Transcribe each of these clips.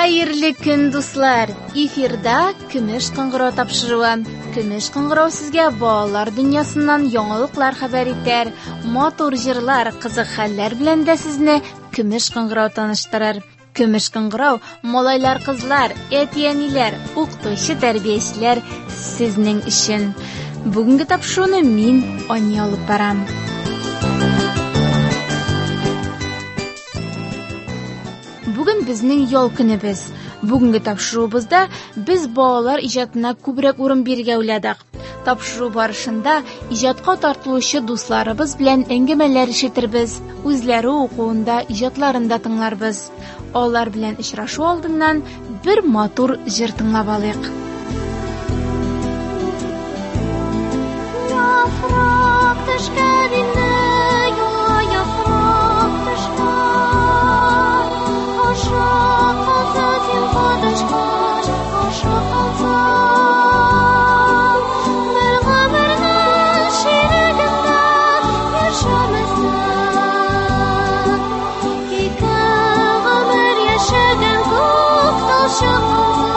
Хәерле көн, дуслар! Эфирда Көмеш кыңгырау тапшыруы. Көмеш кыңгырау сезгә балалар дөньясыннан яңалыклар хәбәр итәр, матур җырлар, кызык хәлләр белән дә сезне Көмеш кыңгырау таныштырыр. Көмеш кыңгырау малайлар, кызлар, әти-әниләр, укытучы, тәрбиячеләр сезнең өчен. Бүгенге тапшыруны мин Ани алып барам. Бүген безнең ял көнебез. Бүгенге тапшыруыбызда без балалар иҗатына күбрәк урын бирергә уйладык. Тапшыру барышында иҗатка тартылучы дусларыбыз белән әңгәмәләр ишетербез, үзләре укуында иҗатларында тыңларбыз. Алар белән очрашу алдыннан бер матур җыр тыңлап алыйк. Яфрак төшкәнендә яфрак төшкән, ашак алса син кадышкаш, ашак алса бер гомерне ширегендә яшәмәсәң, ике гомер яшәгән күк ташы калса.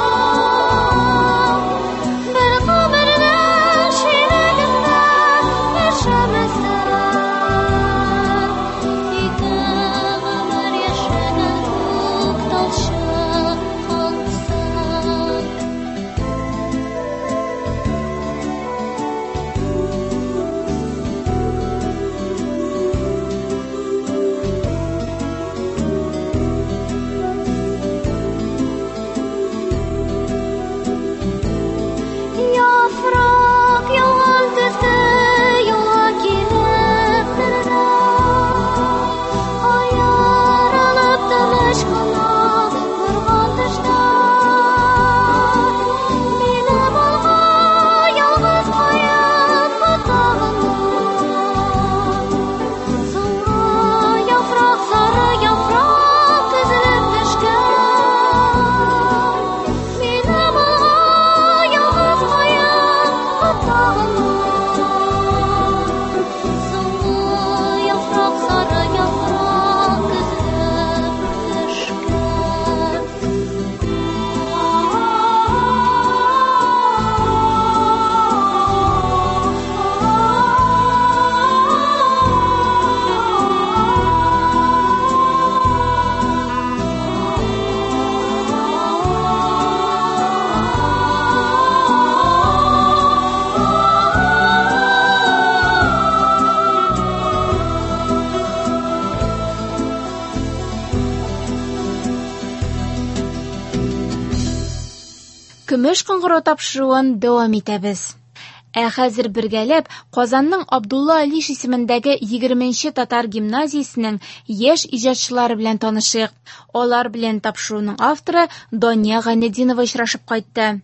Көмеш кыңгырау тапшыруын дәвам итәбез. Хәзер бергәләп Казанның Абдулла Алиш исемендәге 20нче татар гимназиясенең яшь иҗатчылары белән танышыйк. Алар белән тапшыруның авторы Дания Гайнетдинова очрашып кайтты.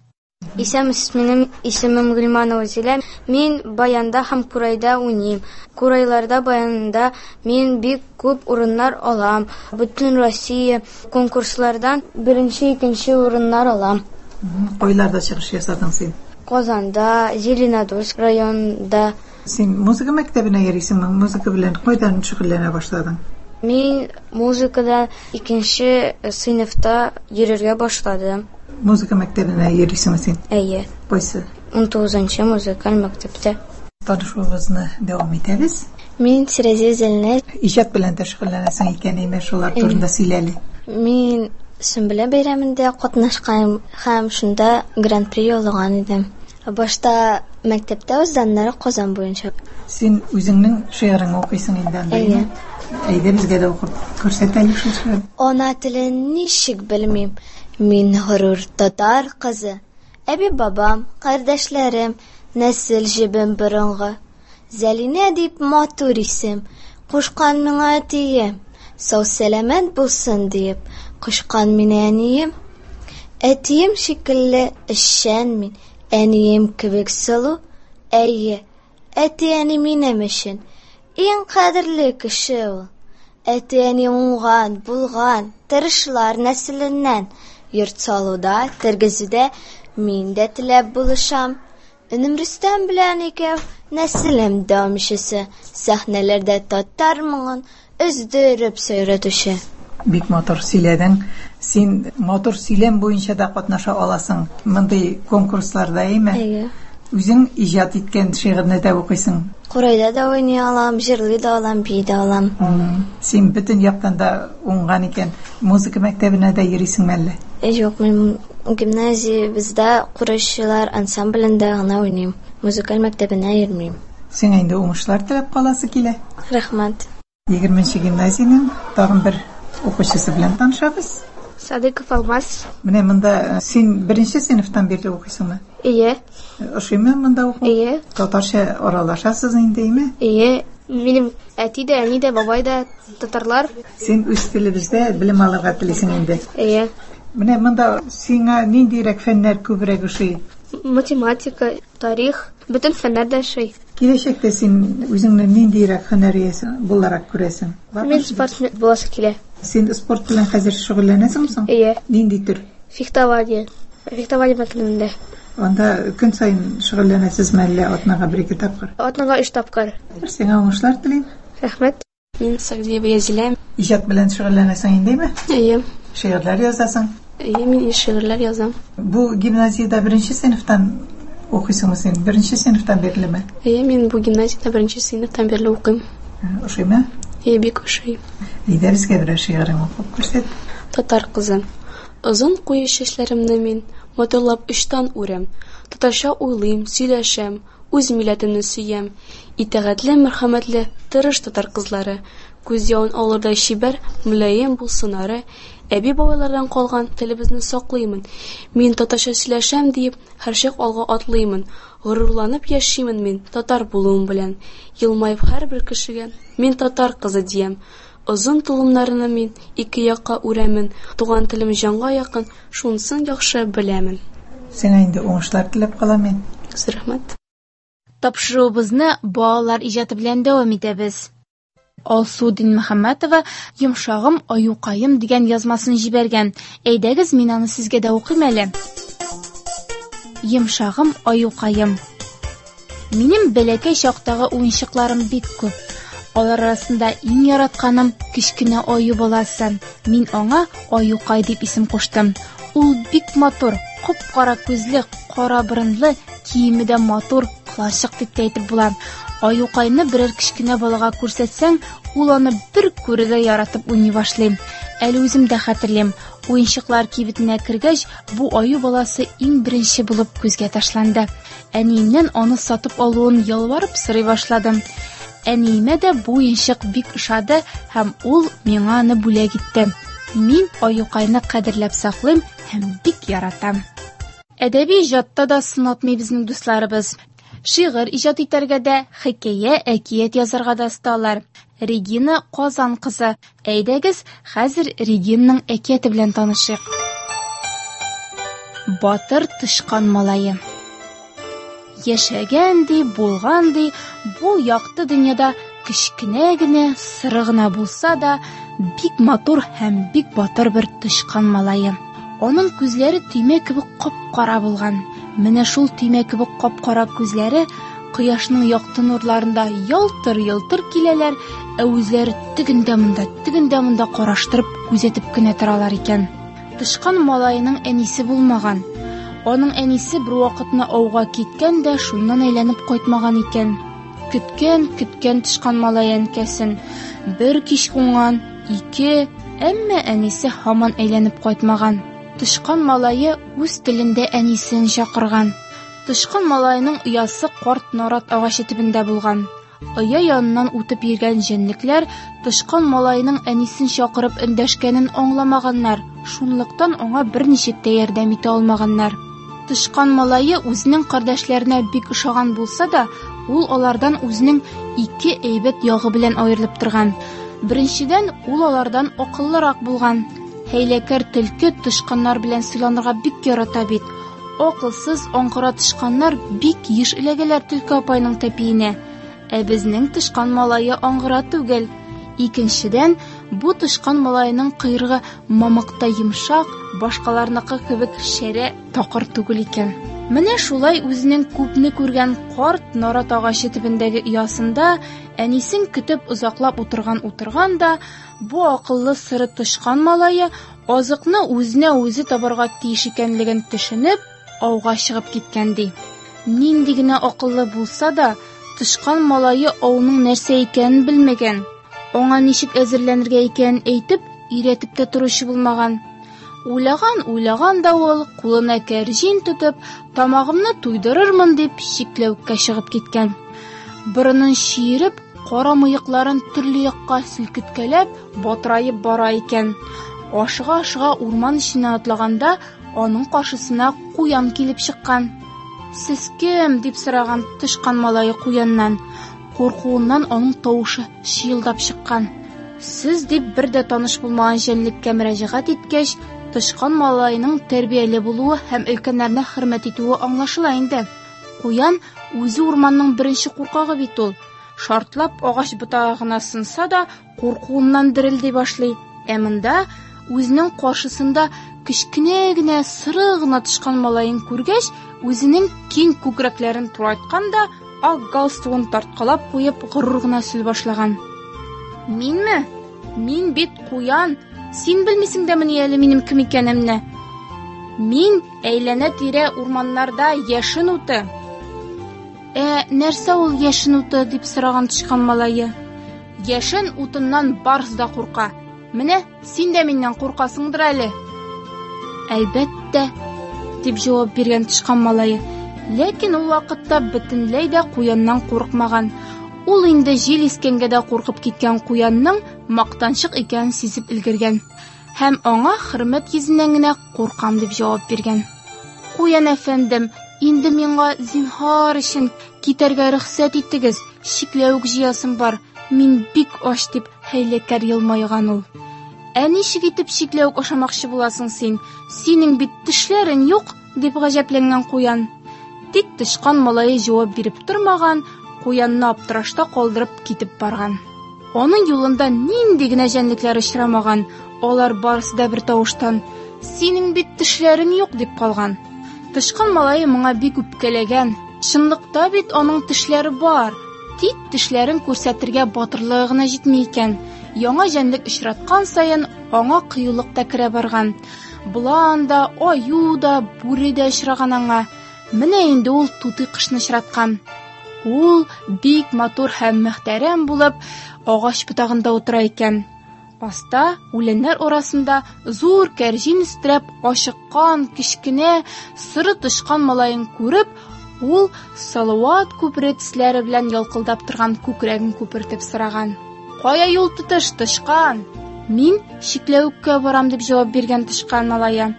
Минем исемем Гөлманова Зилә. Мин баянда һәм курайда уйныйм. Курайларда, баянда мин бик күп урыннар алам. Бөтен Россия конкурслардан 1-нче, 2-нче урыннар алам. Кайларда чыгыш ясадың син? Казанда, Зеленодольск районында. Син музыка мәктәбенә йөрисең, музыка белән кайдан шөгыльләнә башладың? Мин музыкада 2нче сыйныфта йөрергә башладым. Музыка мәктәбенә йөрисеңме син? Әйе. Кайсы? 19нчы музыкаль мәктәптә. Танышуыбызны дәвам итәбез. Мин Сирәзия Зәлнә. Иҗат белән дә шөгыльләнәсең икән, әйме шулар турында сөйләле. Мин Сөмбелә бәйрәмендә катнашкан һәм шунда гран-при яулаган идем. Башта мәктәптә үз даннары Казан буенча. Син үзеңнең шигырың укыйсың инде анда. Әйе. Әйдә безгә дә укып күрсәтәле шул шигырь. Ана телен ничек белмим. Мин горур татар кызы. Әби бабам, кардәшләрем, нәсел җибем борынгы. Зәлинә дип матур исем, кушкан миңа әтием. Сау сәламәт булсын дип кушкан мине әнием. Әтием шикелле эшчән мин, әнием кебек сылу. Әйе, әти-әни минем өчен иң кадерле кеше ул. Әти-әни уңган, булган, тырышлар нәселеннән йорт салуда, тергезүдә мин дә теләп булышам. Өнем Рөстәм белән икәү нәселем дәвамчысы, сәхнәләрдә татар моңын өздереп сөйрәтүче. Бик матур сөйләдең. Син мотор сөйлем буенча да катнаша аласың. Мондый конкурсларда, әйме? Үзең иҗат иткән шигырьне дә укыйсың. Курайда да уйный алам, җырлый да алам, бии да алам. Син бөтен яктан да уңган икән. Музыка мәктәбенә дә йөрисеңме әллә? Юк, мин гимназия бездә курайчылар ансамблендә гына уйныйм. Музыкаль мәктәбенә йөрмим. Сиңа инде уңышлар теләп каласы килә. Рәхмәт. 20нче гимназиянең тагын бер укучысы белән танышабыз. Садыков Алмаз. Менә монда син 1нче сыйныфтан бирле укыйсыңмы? Ие. Ошыймы монда уку? Ие. Татарча аралашасыз инде, әйме? Ие. Минем әти дә, әни дә, бабай да татарлар. Син үз телебездә белем алырга телисең инде. Ие. Менә монда сиңа ниндирәк фәннәр күбрәк ошый? Математика, тарих, бөтен фәннәр дә ошый. Киләчәктә син үзеңне ниндирәк һөнәр иясе буларак күрәсең? Мин спортсмен буласы килә. Син спорт белән хәзер шөгыльләнәсеңме соң? Ие. Нинди төр? Фехтование. Фехтование мәктәбендә. Анда көн сайын шөгыльләнәсезме әллә атнага 1-2 тапкыр? Атнага 3 тапкыр. Сиңа уңышлар телим. Рәхмәт. Мин Сагдиева Язиләм. Иҗат белән шөгыльләнәсең индеме? Ие. Шигырьләр язасың. Ие, мин шигырьләр язам. Бу гимназиядә 1нче сыйныфтан укыйсыңмы син? 1нче сыйныфтан бирлеме? Ие, мин бу гимназиядә 1нче сыйныфтан бирле укыйм. Ошыймы? Ие, бик ошый. Әйдә безгә бер шигырың укып күрсәт. Татар кызы. Озын куе чәчләремне мин матурлап очтан үрәм. Татарча уйлыйм, сөйләшәм, үз милләтемне сөям. Итәгатьле, мәрхәмәтле, тырыш татар кызлары. Күз явын алырдай шибәр, мөлаем булсынары. Әби бабайлардан калган телебезне саклыймын. Мин татарча сөйләшәм диеп, һәрчак алга атлыймын. Горурланып яшимын мин татар булуым белән. Елмаеп һәрбер кешегә мин татар кызы диям. Озын тулымнарны мин ике якка үрәмен. Туган телем җанга якын, шунысын яхшы беләмен. Сиңа инде уңышлар теләп калам мин. Рәхмәт. Тапшыруыбызны балалар иҗаты белән дәвам итәбез. Алсудин Мөхәммәтова «Йомшагым, аюкаем» дигән язмасын җибәргән. Әйдәгез, мин аны сезгә дә укыйм әле. Йомшагым, аюкаем. Минем бәләкәй чактагы уенчыкларым бик күп. Алар арасында иң яратканым кечкенә аю баласы. Мин аңа Аюкай дип исем куштым. Ул бик матур, кара күзле, кара борынлы, киеме дә матур, клашык дип әйтеп була. Аюкайны берәр кечкенә балага күрсәтсәң, ул аны бер күрергә яратып уйный башлый. Әле үзем дә хәтерлим, уенчыклар кибетенә кергәч, бу аю баласы иң беренче булып күзгә ташланды. Әниемнән аны сатып алуын ялварып сорый башладым. Әниемә дә бу уенчык бик ошады һәм ул миңа аны бүләк итте. Мин Аюкайны кадерләп саклыйм һәм бик яратам. Әдәби иҗатта да сынатмый безнең дусларыбыз. Шигырь иҗат итәргә дә, хикәя, әкият язарга да осталар. Регина Казан кызы. Әйдәгез, хәзер Регинаның әкияте белән танышыйк. Батыр тышкан малае. Яшәгән ди, булган ди, бу якты дөньяда кечкенә генә, сыры гына булса да, бик матур һәм бик батыр бер тышкан малае. Аның күзләре төймә кебек кап-кара булган. Менә шул төймә кебек кап-кара күзләре кояшның якты нурларында ялтыр-ялтыр киләләр, ә үзләре тегендә монда караштырып күзәтеп кенә торалар икән. Тышкан малайының әнисе булмаган. Аның әнисе бер вакытны ауга киткән дә шуннан әйләнеп кайтмаган икән. Көткән тышкан малай әнкәсен. Бер кич уңган, 2, әмма әнисе һаман әйләнеп кайтмаган. Тышкан малае үз телендә әнисен чакырган. Тышкан малайның оясы карт нарат агачы төбендә булган. Оя яныннан үтеп йөргән җенлекләр тышкан малайның әнисен чакырып эндәшкәнен аңламаганнар. Шунлыктан аңа берничек тә ярдәм итә алмаганнар. Тышкан малае үзенең кардәшләренә бик ошаган булса да, ул алардан үзенең 2 әйбәт ягы белән аерылып торган. Беренчедән, ул алардан акыллырак булган. Хәйләкәр төлке тышканнар белән сөйләнергә бик ярата бит. Акылсыз аңгыра тышканнар бик еш эләгәләр төлке апайның тәпиенә. Ә безнең тышкан малае аңгыра түгел. Икенчедән, бу тышкан малайның кыйрыгы мамыкта йомшак, башкаларныкы кебек шәрә, такыр түгел икән. Менә шулай үзенең күпне күргән карт нарат агачы төбендәге оясында әнисен көтеп озаклап утырган да, бу акыллы сыры тышкан малае азыкны үзенә үзе табарга тиеш икәнлеген төшенеп, ауга чыгып киткән ди. Нинди генә акыллы булса да, тышкан малае ауның нәрсә икәнен белмәгән. Аңа ничек әзерләнергә икәнен әйтеп, иретеп тә торучы булмаган. Уйлаган да ул, кулына кәрҗин тотып, тамагымны туйдырырмын дип шикләүккә чыгып киткән. Борынын шиереп, кара мыекларын төрле якка селкеткәләп, батырайып бара икән. Ашыга урман эченә атлаганда, аның каршысына куян килеп чыккан. "Сез кем?" дип сораган тышкан малае куяннан. Куркуыннан аның тавышы шыелдап чыккан. "Сез" дип бер дә таныш булмаган җәнлеккә мөрәҗәгать иткәч, тышкан малайының тәрбияле булуы һәм өлкәннәрне хөрмәт итүе аңлашыла инде. Куян үзе урманның беренче куркагы бит ул. Шартлап агач ботагына сынса да, куркуыннан дерелди башлый. Монда үзенең каршысында кечкенә генә сыры гына тышкан малайын күргәч, үзенең киң күкрәкләрен турайтканда, ак галстугын тарткалап куеп, горур гына сүз башлаган. "Минме? Мин бит куян. Син белмисең дә менә әле минем кем икәнемне. Мин әйләнә-тирә урманнарда яшен уты." Нәрсә ул яшен уты?" дип сораган тышкан малае. "Яшен утыннан барс да курка. Менә син дә миннән куркасыңдыр әле." "Әлбәттә", дип җавап биргән тышкан малае. Ләкин ул вакытта бөтенләй дә куяннан курыкмаган. Ул инде җил искәнгә дә куркып киткән куянның мактанчык икәнен сизеп өлгергән һәм аңа хөрмәт йөзеннән генә "куркам" дип җавап биргән. "Куян әфәндем, инде миңа зинһар өчен китәргә рөхсәт итегез. Шикләүк җыясым бар. Мин бик ач" дип хәйләкәр елмайган ул. "Ничек итеп шикләүк ашамакчы буласың син? Синең бит тешләрең юк" дип гаҗәпләнгән куян. Тик тышкан малае җавап биреп тормаган, куянны аптырашта калдырып китеп барган. Аның юлында нинди генә җәнлекләр очрамаган, алар барысы да бер тавыштан "Синең бит тешләрең юк" дип калган. Тышкан малае моңа бик үпкәләгән. Чынлыкта бит аның тешләре бар. Тик тешләрен күрсәтергә батырлыгы гына җитми икән. Яңа җәнлек очраткан саен аңа кыюлык та керә барган. Булан да, аю да, бүре дә очраган аңа. Менә инде ул тутый кышны очраткан. Ул бик матур һәм мөхтәрәм булып, агач ботагында утыра икән. Аста, үләннәр арасында зур кәрҗин өстерәп ашыккан, кечкенә, сыры тышкан малайын күреп, ул салават күпере тисләре белән ялкылдап торган күкрәген күпертеп сораган. "Кая юл тотыш, тышкан?" "Мин шикләүккә барам" дип җавап биргән тышкан малае.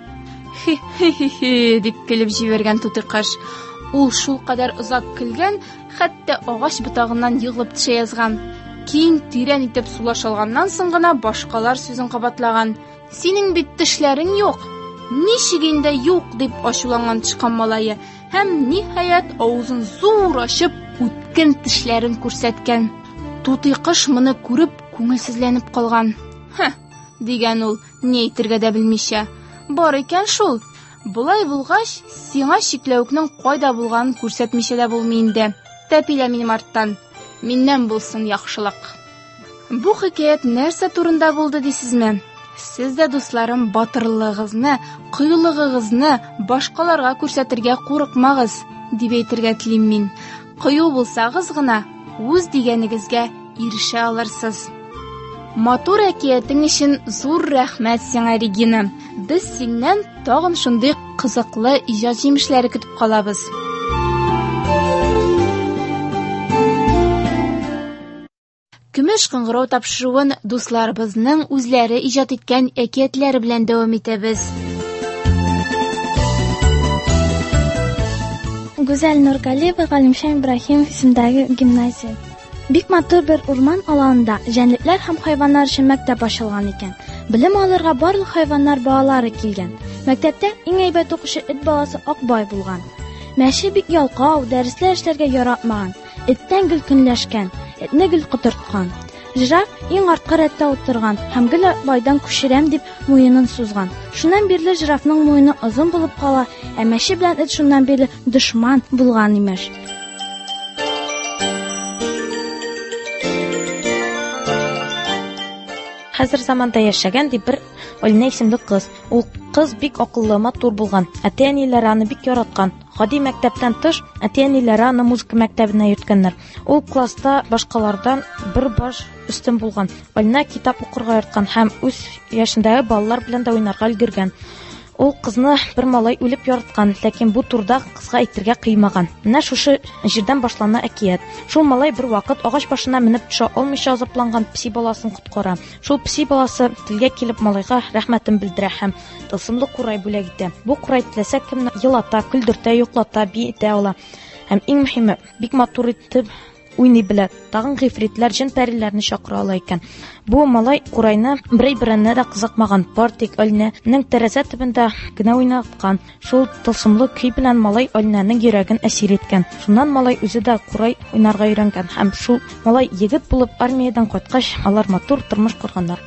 "Хи-хи-хи" дип көлеп җибәргән тутый кыш. Ул шул кадәр озак көлгән, хәтта агач ботагыннан егылып төшә язган. Киң тирән итеп сулаш алганнан соң гына башкалар сүзен кабатлаган. "Синең бит тешләрең юк. Ничек инде юк" дип ачуланган тышкан малае һәм ниһаять авызын зур ачып үткен тешләрен күрсәткән. Тутый кыш моны күреп күңелсезләнеп калган. Дигән ул, ни әйтергә дә белмичә. "Бар икән шул. Булай булгач, сиңа шикләүкнең кайда булганын күрсәтмичә дә булмый инде. Тәпилә минем арттан. Миннән булсын яхшылык." Бу хикәят нәрсә турында булды дисезме? Сез дә, дусларым, батырлыгыгызны, кыюлыгыгызны башкаларга күрсәтергә курыкмагыз, дип әйтергә телим мин. Кыю булсагыз гына, үз дигәнегезгә ирешә алырсыз. Матур әкиятең өчен зур рәхмәт сиңа, Регина. Без синнән тагын шундый кызыклы иҗат җимешләре көтеп калабыз. Көмеш кыңгырау тапшыруын дусларыбызның үзләре иҗат иткән әкиятләре белән дәвам итәбез. Гүзәл Нургалиева, Галимшан Ибраһимов исемендәге гимназия. Бик матур бер урман аланында җәнлекләр һәм хайваннар өчен мәктәп ачылган икән. Белем алырга барлык хайваннар балалары килгән. Мәктәптә иң әйбәт укучы эт баласы Акбай булган. Мәше бик ялкау, дәресләр эшләргә яратмаган. Эттән гел көнләшкән, этне гел котырткан. Жираф иң артка рәттә утырган һәм гел Акбайдан күчерәм дип муенын сузган. Шуннан бирле жирафның муены озын булып кала, ә мәше белән эт шуннан бирле дошман булган имеш. хәзер заманда яшәгән ди бер Алина исемле кыз. Ул кыз бик акыллы, матур булган. Әти-әниләре аны бик яраткан. Гади мәктәптән тыш, әти-әниләре аны музыка мәктәбенә йөрткәннәр. Ул класста башкалардан бер баш өстен булган. Алина китап укырга яраткан һәм үз яшендәге балалар белән дә уйнарга өлгергән. Ул кызны бер малай үлеп яраткан, ләкин бу турда кызга әйтергә кыймаган. Менә шушы җирдән башлана әкият. Шул малай бер вакыт агач башына менеп төшә алмыйча азапланган пси баласын коткара. Шул пси баласы телгә килеп малайга рәхмәтен белдерә һәм тылсымлы курай бүләк итә. Бу курай теләсә кемне елата, көлдертә, йоклата, биетә ала. Һәм иң мөһиме, бик матур итеп уйный белә. Тагын гыйфритләр, җен-пәриләрне чакыра ала икән. Бу малай курайны берәй-беренә дә кызыкмаган, партик Алинаның тәрәзә төбендә генә уйнаткан. Шул тылсымлы көй белән малай Алинаның йөрәген әсир иткән. Шуннан малай үзе дә курай уйнарга өйрәнгән һәм шул малай егет булып армиядән кайткач, алар матур тормыш корганнар.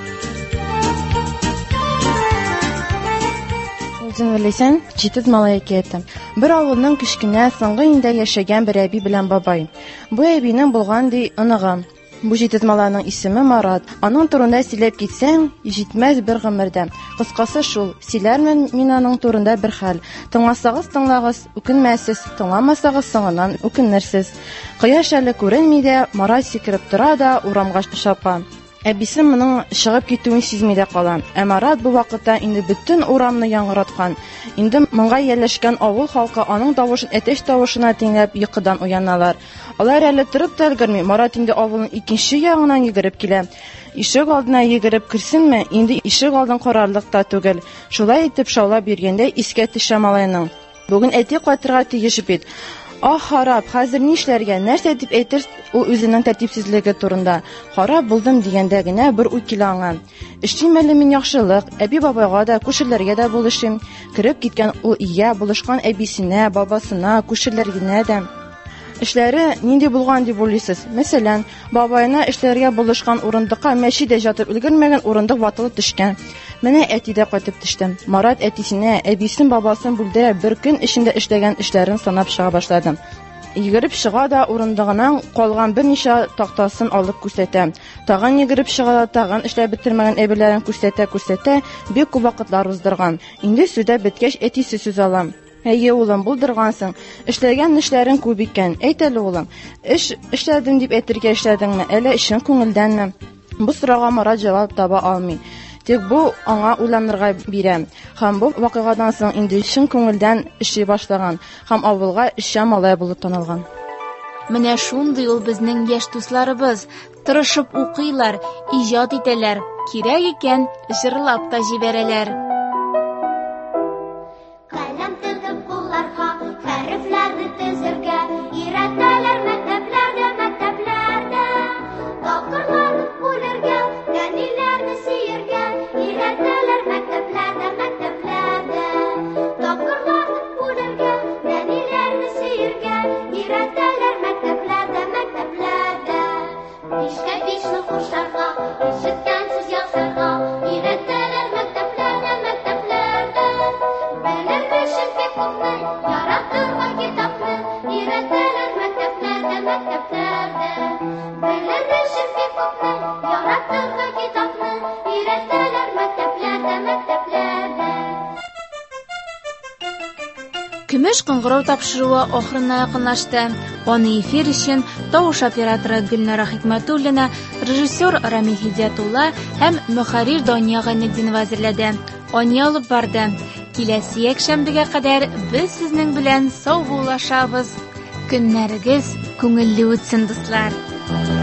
Үзеңлесән, җитез малай әкияте. Бер авылның кечкенә соңгы инде яшәгән бер әби белән бабай. Бу әбинең булган ди оныгы. Бу җитез малайның исеме Марат. Аның турында сөйләп китсәң, җитмәс бер гомердә. Кыскасы шул, сөйләрмен мин аның турында бер хәл. Тыңласагыз тыңлагыз, үкенмәсез, тыңламасагыз соңыннан үкенерсез. Кояш әле күренми дә, Марат сикереп тора да урамга чапа. Әбисе моның чыгып китүен сизми дә кала. Ә Марат бу вакытта инде бөтен урамны яңгыраткан. Инде моңга yerleşкән авыл халкы аның тавышын әтәч тавышына тыңлап йокыдан уяналар. Алар әле торып та өлгерми. Марат инде авылның икенче ягыннан йөгереп килә. Ишек алдына йөгереп кирсенме? Инде ишек алдын карарлык та түгел. Шулай итеп шаулап йөргәндә искә төшә малайның. Бүген әти кайтырга тиеш бит. Харап, хәзер нишләргә, нәрсә дип әйтер ул үзенең тәртипсезлеге турында. Харап булдым дигәндә генә бер уй килә аңа. Эштим әле мин яхшылык, әби бабайга да, күшеләргә дә булышым. Киреп киткән ул ия булышкан әбисенә, бабасына, күшеләргә дә. Эшләре нинди булган дип уйлыйсыз? Мәсәлән, бабайына эшләргә булышкан урындыкка мәчедә ятып өлгермәгән урындык ватылып төшкән. Менә әти дә кайтып төште. Марат әтисенә, әбисен, бабасын бүлдә бер көн эчендә эшләгән эшләрен санап чыга башлады. Йөгереп чыга да урындыгынан калган берничә тактасын алып күрсәтә. Тагын йөгереп чыга да тагын эшләп бетермәгән әбиләрен күрсәтә, бик күп вакытлар уздырган. Инде сүдә беткәч әтисе сүз ала. Әйе, улым, булдыргансың. Эшләгән эшләрең күп икән. Әйт әле, улым. Эшләдем дип әйтергә эшләдеңме? Әле эшең күңелдәнме? Бу сорауга Марат җавап таба алмый. Тик бу аңа уйланырга бирә. Һәм бу вакыйгадан соң инде чын күңелдән эшли башлаган һәм авылга эшчән малай булып танылган. Менә шундый ул безнең яшь дусларыбыз. Тырышып укыйлар, иҗат итәләр. Кирәк икән, җырлап та җибәрәләр. Көмеш кыңгырау тапшыруы ахырына якынлашты. Аны эфир өчен тавыш операторы Гөлнара Хикмәтуллина, режиссер Рамил Хидиятулла һәм мөхәррир Дания Гайнетдинова әзерләде. Аны алып барды. Киләсе якшәмбегә кадәр без сезнең белән сау булашабыз. Көннәрегез күңелле үтсен, дуслар.